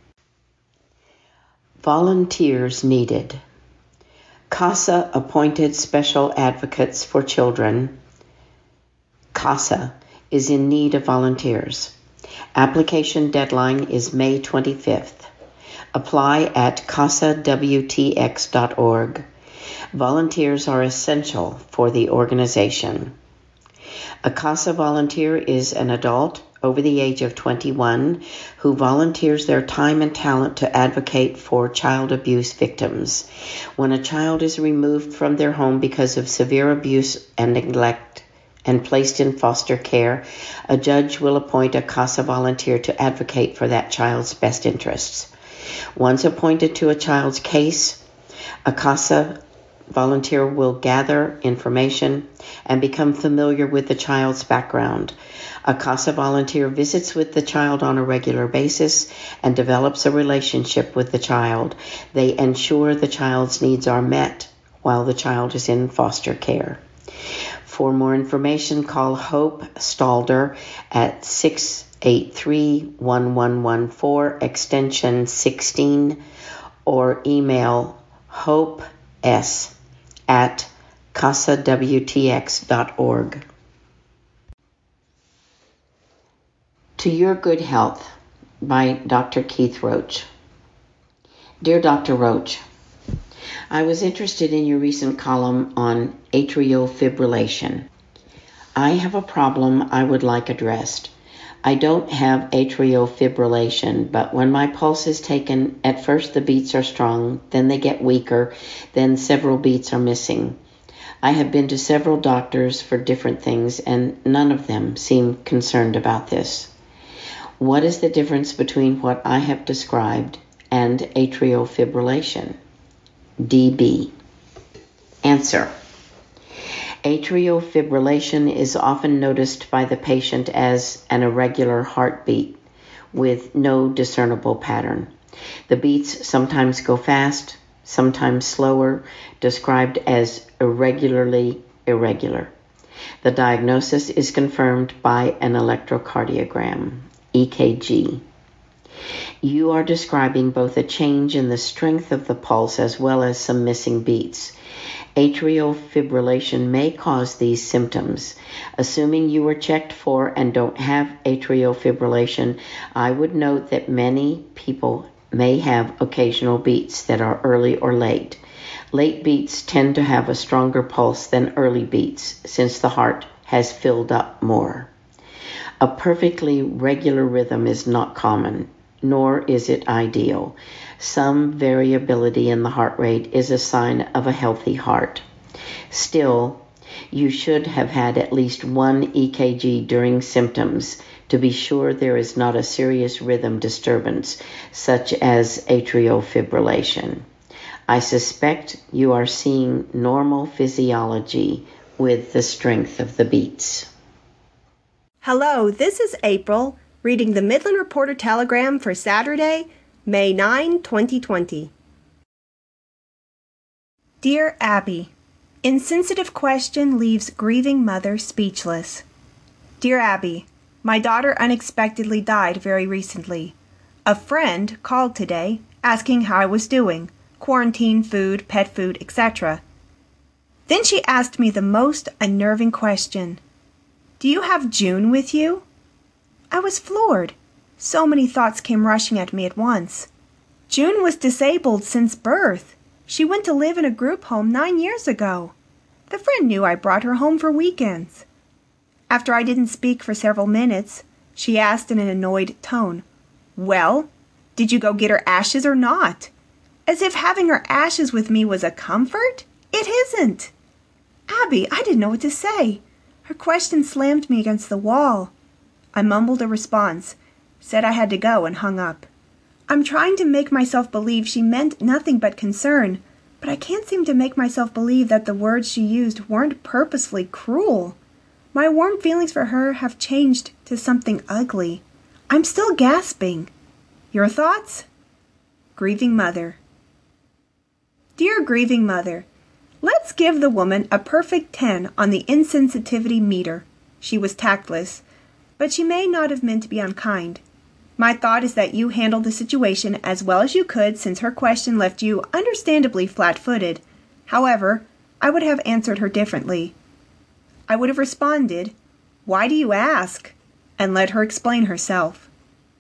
Volunteers needed. CASA appointed special advocates for children. CASA is in need of volunteers. Application deadline is May twenty-fifth. Apply at casa w t x dot org. Volunteers are essential for the organization. A CASA volunteer is an adult over the age of twenty-one who volunteers their time and talent to advocate for child abuse victims. When a child is removed from their home because of severe abuse and neglect and placed in foster care, a judge will appoint a CASA volunteer to advocate for that child's best interests. Once appointed to a child's case, a CASA volunteer will gather information and become familiar with the child's background. A CASA volunteer visits with the child on a regular basis and develops a relationship with the child. They ensure the child's needs are met while the child is in foster care. For more information, call Hope Stalder at six eight three, one one one four, extension sixteen, or email hopes at casa w t x dot org. To Your Good Health by Doctor Keith Roach. Dear Doctor Roach, I was interested in your recent column on atrial fibrillation. I have a problem I would like addressed. I don't have atrial fibrillation, but when my pulse is taken, at first the beats are strong, then they get weaker, then several beats are missing. I have been to several doctors for different things, and none of them seem concerned about this. What is the difference between what I have described and atrial fibrillation? D B. Answer. Atrial fibrillation is often noticed by the patient as an irregular heartbeat with no discernible pattern. The beats sometimes go fast, sometimes slower, described as irregularly irregular. The diagnosis is confirmed by an electrocardiogram, E K G. You are describing both a change in the strength of the pulse as well as some missing beats. Atrial fibrillation may cause these symptoms. Assuming you were checked for and don't have atrial fibrillation, I would note that many people may have occasional beats that are early or late. Late beats tend to have a stronger pulse than early beats since the heart has filled up more. A perfectly regular rhythm is not common, nor is it ideal. Some variability in the heart rate is a sign of a healthy heart. Still, you should have had at least one E K G during symptoms to be sure there is not a serious rhythm disturbance, such as atrial fibrillation. I suspect you are seeing normal physiology with the strength of the beats. Hello, this is April, reading the Midland Reporter Telegram for Saturday, May ninth, twenty twenty. Dear Abby, insensitive question leaves grieving mother speechless. Dear Abby, my daughter unexpectedly died very recently. A friend called today asking how I was doing, quarantine food, pet food, et cetera. Then she asked me the most unnerving question. Do you have June with you? I was floored. So many thoughts came rushing at me at once. June was disabled since birth. She went to live in a group home nine years ago. The friend knew I brought her home for weekends. After I didn't speak for several minutes, she asked in an annoyed tone, Well, did you go get her ashes or not? As if having her ashes with me was a comfort? It isn't. Abby, I didn't know what to say. Her question slammed me against the wall. I mumbled a response, said I had to go, and hung up. I'm trying to make myself believe she meant nothing but concern, but I can't seem to make myself believe that the words she used weren't purposefully cruel. My warm feelings for her have changed to something ugly. I'm still gasping. Your thoughts? Grieving Mother. Dear Grieving Mother, let's give the woman a perfect ten on the insensitivity meter. She was tactless, but she may not have meant to be unkind. My thought is that you handled the situation as well as you could, since her question left you understandably flat-footed. However, I would have answered her differently. I would have responded, "Why do you ask?" and let her explain herself.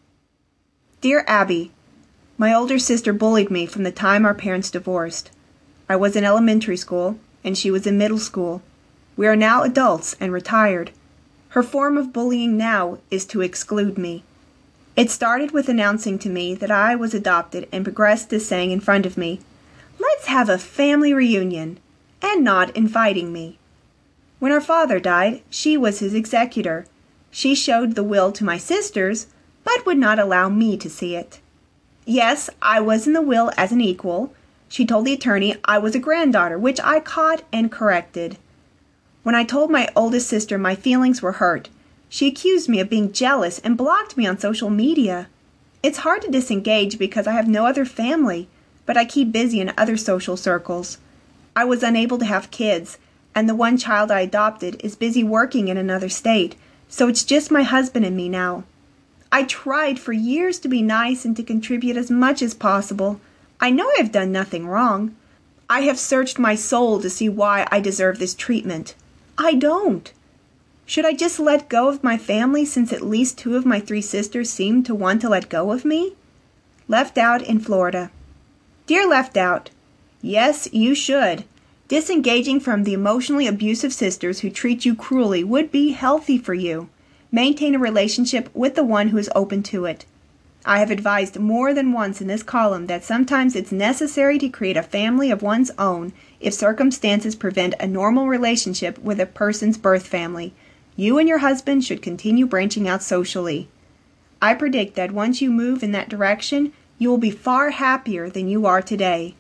Dear Abby, my older sister bullied me from the time our parents divorced. I was in elementary school, and she was in middle school. We are now adults and retired. Her form of bullying now is to exclude me. It started with announcing to me that I was adopted and progressed to saying in front of me, "Let's have a family reunion," and not inviting me. When our father died, she was his executor. She showed the will to my sisters, but would not allow me to see it. Yes, I was in the will as an equal. She told the attorney I was a granddaughter, which I caught and corrected. When I told my oldest sister my feelings were hurt, she accused me of being jealous and blocked me on social media. It's hard to disengage because I have no other family, but I keep busy in other social circles. I was unable to have kids, and the one child I adopted is busy working in another state, so it's just my husband and me now. I tried for years to be nice and to contribute as much as possible. I know I have done nothing wrong. I have searched my soul to see why I deserve this treatment. I don't. Should I just let go of my family since at least two of my three sisters seem to want to let go of me? Left Out in Florida. Dear Left Out, yes, you should. Disengaging from the emotionally abusive sisters who treat you cruelly would be healthy for you. Maintain a relationship with the one who is open to it. I have advised more than once in this column that sometimes it's necessary to create a family of one's own if circumstances prevent a normal relationship with a person's birth family. You and your husband should continue branching out socially. I predict that once you move in that direction, you will be far happier than you are today.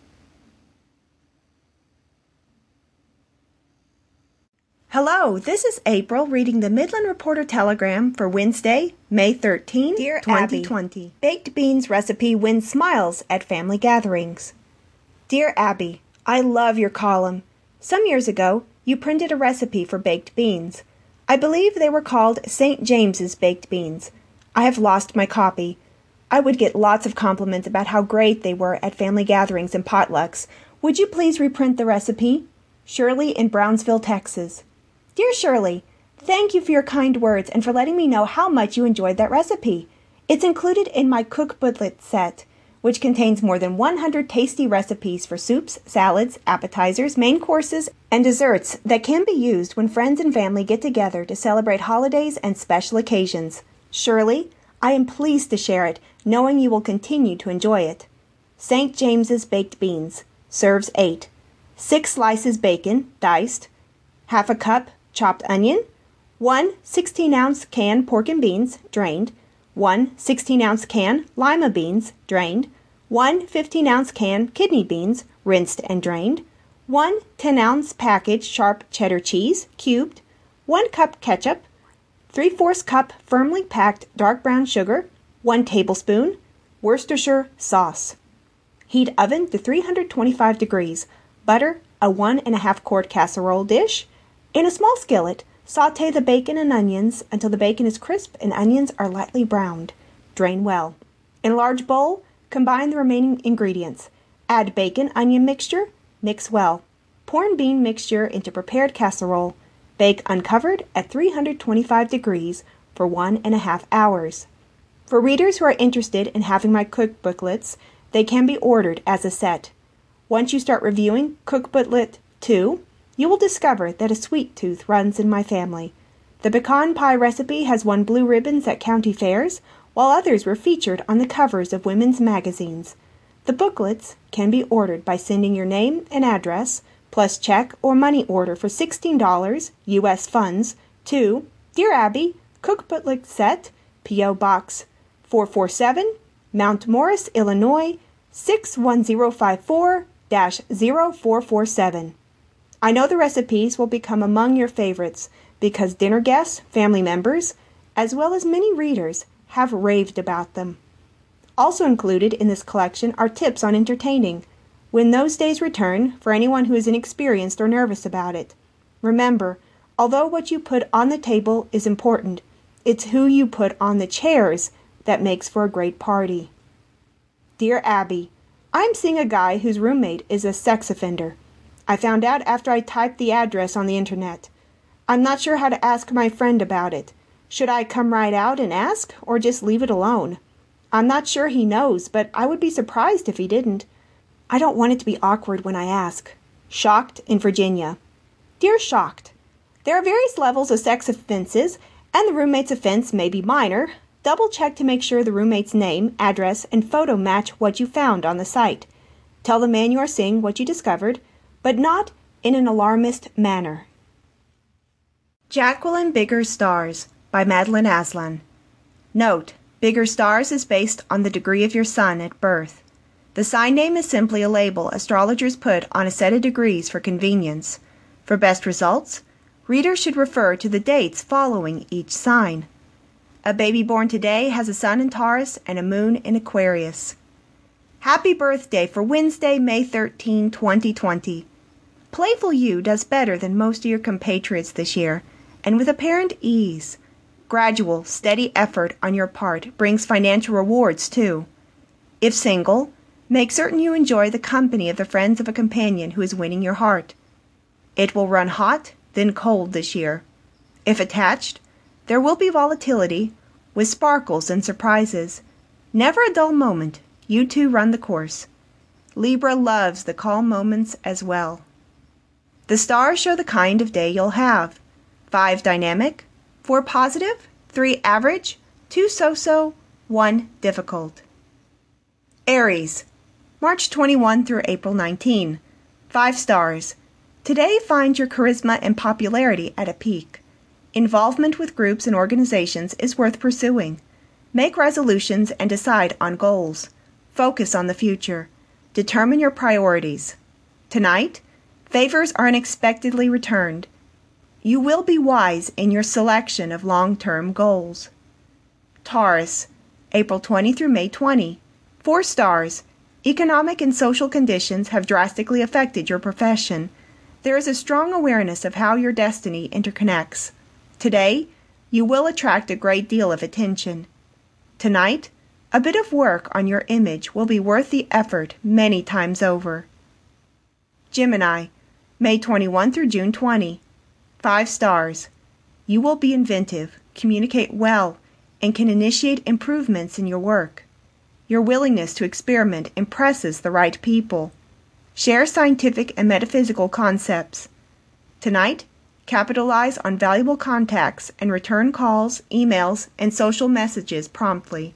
Hello, this is April reading the Midland Reporter Telegram for Wednesday, May thirteenth, Dear twenty twenty. Baked beans recipe wins smiles at family gatherings. Dear Abby, I love your column. Some years ago, you printed a recipe for baked beans. I believe they were called Saint James's baked beans. I have lost my copy. I would get lots of compliments about how great they were at family gatherings and potlucks. Would you please reprint the recipe? Shirley in Brownsville, Texas. Dear Shirley, thank you for your kind words and for letting me know how much you enjoyed that recipe. It's included in my cook booklet set, which contains more than one hundred tasty recipes for soups, salads, appetizers, main courses, and desserts that can be used when friends and family get together to celebrate holidays and special occasions. Shirley, I am pleased to share it, knowing you will continue to enjoy it. Saint James's baked beans. Serves eight. Six slices bacon, diced. Half a cup chopped onion. One sixteen-ounce can pork and beans, drained. One sixteen-ounce can lima beans, drained. One fifteen-ounce can kidney beans, rinsed and drained. One ten-ounce package sharp cheddar cheese, cubed. One cup ketchup. Three-fourths cup firmly packed dark brown sugar. One tablespoon Worcestershire sauce. Heat oven to three hundred twenty-five degrees. Butter a one and a half quart casserole dish. In a small skillet, sauté the bacon and onions until the bacon is crisp and onions are lightly browned. Drain well. In a large bowl, combine the remaining ingredients. Add bacon-onion mixture. Mix well. Pour in bean mixture into prepared casserole. Bake uncovered at three hundred twenty-five degrees for one and a half hours. For readers who are interested in having my cook booklets, they can be ordered as a set. Once you start reviewing Cook Booklet two, you will discover that a sweet tooth runs in my family. The pecan pie recipe has won blue ribbons at county fairs, while others were featured on the covers of women's magazines. The booklets can be ordered by sending your name and address, plus check or money order for sixteen dollars U S funds to Dear Abby, Cookbook Set, P O. Box four forty-seven, Mount Morris, Illinois six one zero five four dash zero four four seven. I know the recipes will become among your favorites because dinner guests, family members, as well as many readers have raved about them. Also included in this collection are tips on entertaining when those days return for anyone who is inexperienced or nervous about it. Remember, although what you put on the table is important, it's who you put on the chairs that makes for a great party. Dear Abby, I'm seeing a guy whose roommate is a sex offender. I found out after I typed the address on the internet. I'm not sure how to ask my friend about it. Should I come right out and ask, or just leave it alone? I'm not sure he knows, but I would be surprised if he didn't. I don't want it to be awkward when I ask. Shocked in Virginia. Dear Shocked, there are various levels of sex offenses, and the roommate's offense may be minor. Double check to make sure the roommate's name, address, and photo match what you found on the site. Tell the man you are seeing what you discovered, but not in an alarmist manner. Jacqueline Bigger Stars by Madeline Aslan. Note, Bigger Stars is based on the degree of your sun at birth. The sign name is simply a label astrologers put on a set of degrees for convenience. For best results, readers should refer to the dates following each sign. A baby born today has a sun in Taurus and a moon in Aquarius. Happy birthday for Wednesday, May thirteenth, twenty twenty. Playful you does better than most of your compatriots this year, and with apparent ease. Gradual, steady effort on your part brings financial rewards, too. If single, make certain you enjoy the company of the friends of a companion who is winning your heart. It will run hot, then cold this year. If attached, there will be volatility, with sparkles and surprises. Never a dull moment. You two run the course. Libra loves the calm moments as well. The stars show the kind of day you'll have. Five dynamic, four positive, three average, two so-so, one difficult. Aries, March twenty-first through April nineteenth. Five stars. Today finds your charisma and popularity at a peak. Involvement with groups and organizations is worth pursuing. Make resolutions and decide on goals. Focus on the future. Determine your priorities. Tonight, favors are unexpectedly returned. You will be wise in your selection of long-term goals. Taurus, April twentieth through May twentieth. Four stars. Economic and social conditions have drastically affected your profession. There is a strong awareness of how your destiny interconnects. Today, you will attract a great deal of attention. Tonight, a bit of work on your image will be worth the effort many times over. Gemini, May twenty-first through June twentieth. Five stars. You will be inventive, communicate well, and can initiate improvements in your work. Your willingness to experiment impresses the right people. Share scientific and metaphysical concepts. Tonight, capitalize on valuable contacts and return calls, emails, and social messages promptly.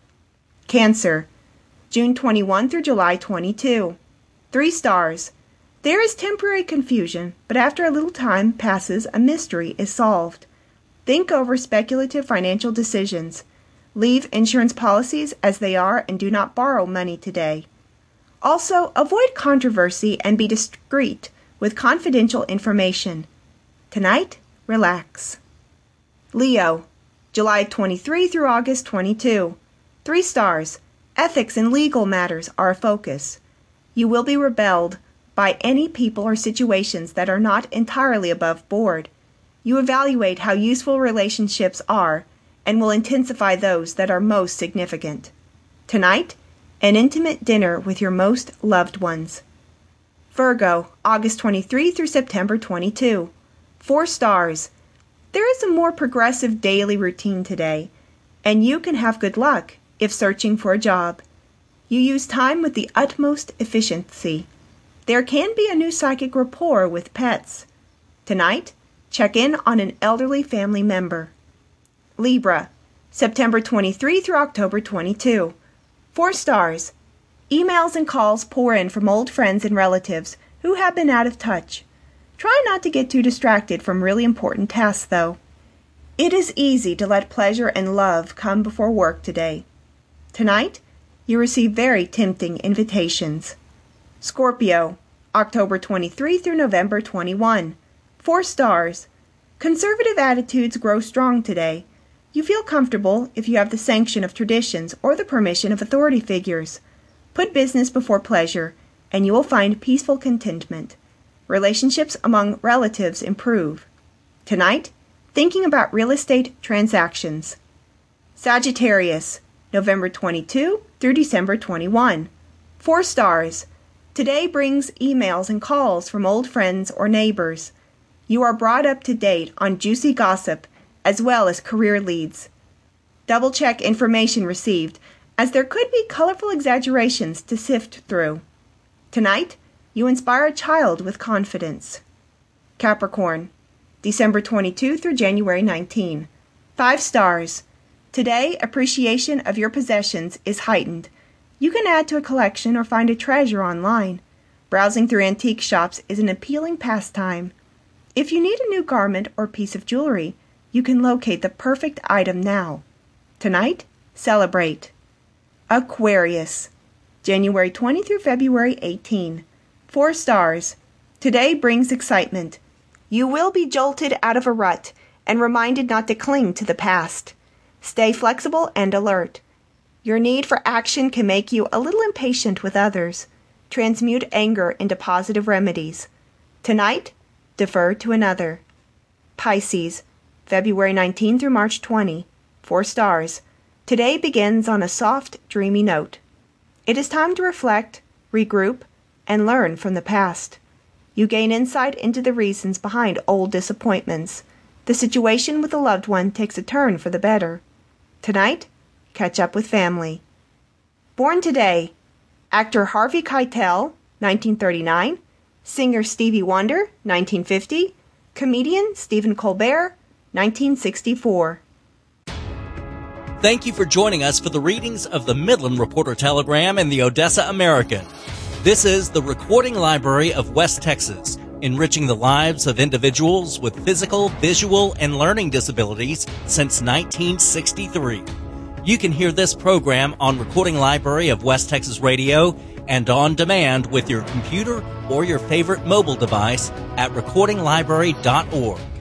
Cancer, June twenty-first through July twenty-second. Three stars. There is temporary confusion, but after a little time passes, a mystery is solved. Think over speculative financial decisions. Leave insurance policies as they are and do not borrow money today. Also, avoid controversy and be discreet with confidential information. Tonight, relax. Leo, July twenty-third through August twenty-second. Three stars. Ethics and legal matters are a focus. You will be rebelled by any people or situations that are not entirely above board. You evaluate how useful relationships are and will intensify those that are most significant. Tonight, an intimate dinner with your most loved ones. Virgo, August twenty-third through September twenty-second. Four stars. There is a more progressive daily routine today, and you can have good luck if searching for a job. You use time with the utmost efficiency. There can be a new psychic rapport with pets. Tonight, check in on an elderly family member. Libra, September twenty-third through October twenty-second. Four stars. Emails and calls pour in from old friends and relatives who who have been out of touch. Try not to get too distracted from really important tasks, though. It is easy to let pleasure and love come before work today. Tonight, you receive very tempting invitations. Scorpio, October twenty-third through November twenty-first. Four stars. Conservative attitudes grow strong today. You feel comfortable if you have the sanction of traditions or the permission of authority figures. Put business before pleasure, and you will find peaceful contentment. Relationships among relatives improve. Tonight, thinking about real estate transactions. Sagittarius, November twenty-second through December twenty-first. Four stars. Today brings emails and calls from old friends or neighbors. You are brought up to date on juicy gossip as well as career leads. Double-check information received, as there could be colorful exaggerations to sift through. Tonight, you inspire a child with confidence. Capricorn, December twenty-second through January nineteenth. Five stars. Today, appreciation of your possessions is heightened. You can add to a collection or find a treasure online. Browsing through antique shops is an appealing pastime. If you need a new garment or piece of jewelry, you can locate the perfect item now. Tonight, celebrate. Aquarius, January twentieth through February eighteenth. Four stars. Today brings excitement. You will be jolted out of a rut and reminded not to cling to the past. Stay flexible and alert. Your need for action can make you a little impatient with others. Transmute anger into positive remedies. Tonight, defer to another. Pisces, February nineteenth through March twentieth. Four stars. Today begins on a soft, dreamy note. It is time to reflect, regroup, and learn from the past. You gain insight into the reasons behind old disappointments. The situation with a loved one takes a turn for the better. Tonight, catch up with family. Born today, actor Harvey Keitel, nineteen thirty-nine, singer Stevie Wonder, nineteen fifty, comedian Stephen Colbert, nineteen sixty-four. Thank you for joining us for the readings of the Midland Reporter Telegram and the Odessa American. This is the Recording Library of West Texas, enriching the lives of individuals with physical, visual, and learning disabilities since nineteen sixty-three. You can hear this program on Recording Library of West Texas Radio and on demand with your computer or your favorite mobile device at recording library dot org.